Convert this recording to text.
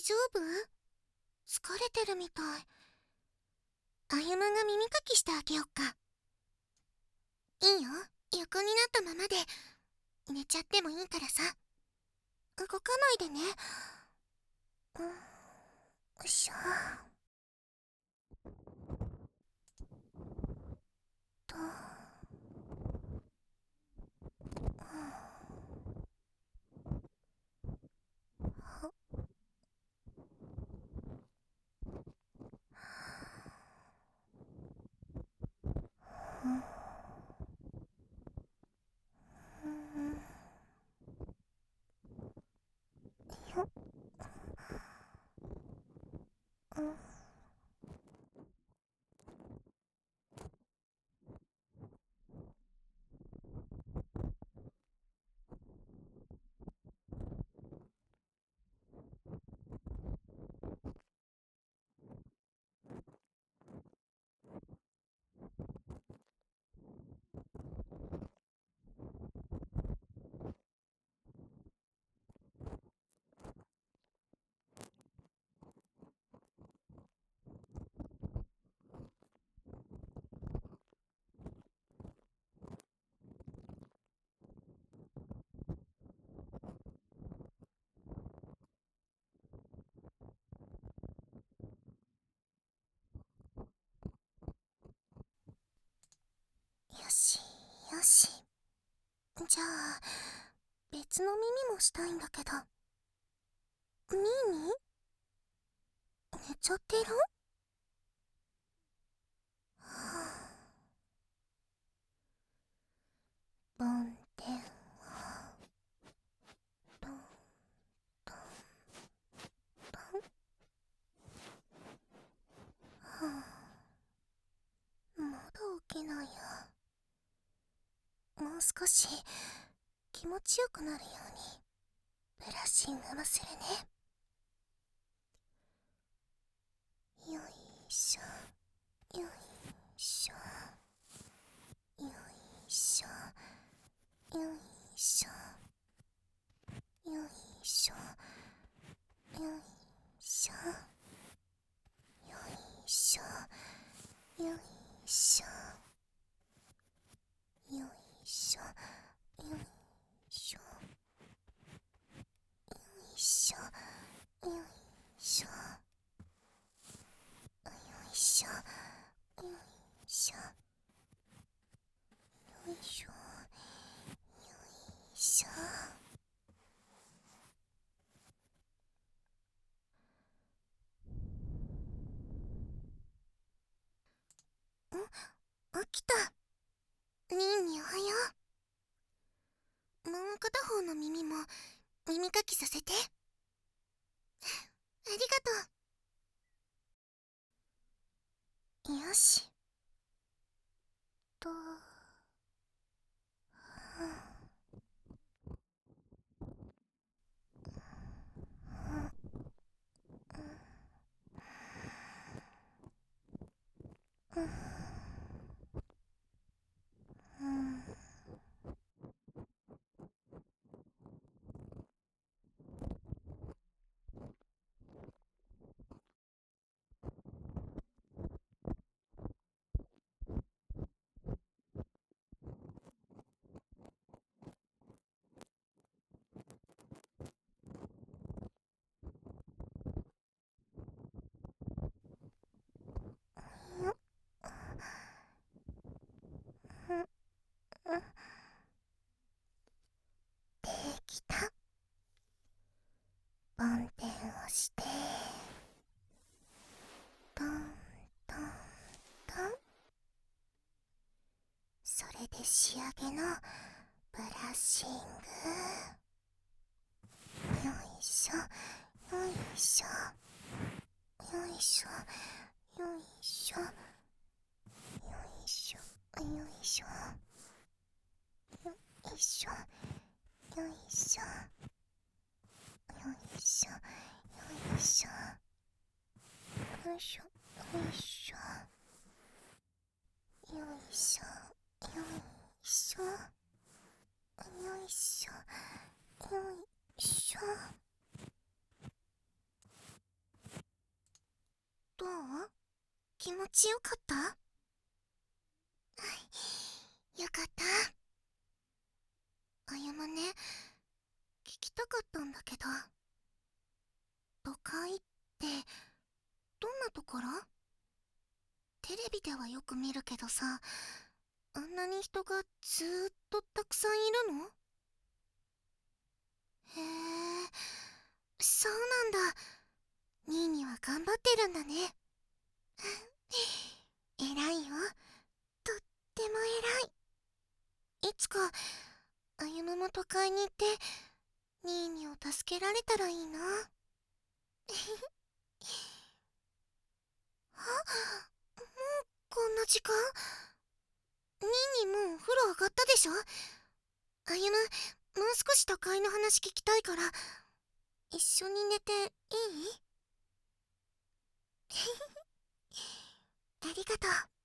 丈夫？疲れてるみたい。歩夢が耳かきしてあげよっか。いいよ、横になったままで。寝ちゃってもいいからさ。動かないでね。よいしょ。と。よしよし。じゃあ別の耳もしたいんだけど。ミーミー寝ちゃってる？梵天はトントントン。まだ起きないや。もう少し気持ちよくなるようにブラッシングもするね。よいしょよいしょよいしょよいしょよいしょよいしょよいしょよいしょよいしょよいしょよいしょよいしょよいしょよいしょよいしょよいしょ。起きた。ニーニーおはよう。もう片方の耳も耳かきさせて。ありがとう。よし。と。できた。梵天をしてトントントン。それで仕上げのブラッシング。よいしょよいしょよいしょよいしょよいしょよいしょよいしょよいしょよいしょよいしょよいしょよいしょよいしょよいしょよいしょよいしょ。 どう？気持ちよかった？よかった。歩夢ね、聞きたかったんだけど、都会ってどんなところ？テレビではよく見るけどさ、あんなに人がずーっとたくさんいるの？へえ、そうなんだ。ニーニーは頑張ってるんだね。偉いよ。とっても偉い。いつか、歩夢も都会に行って、ニーニーを助けられたらいいな。あ、もうこんな時間？ニーニーもうお風呂上がったでしょ？歩夢、もう少し都会の話聞きたいから、一緒に寝ていい？ありがとう。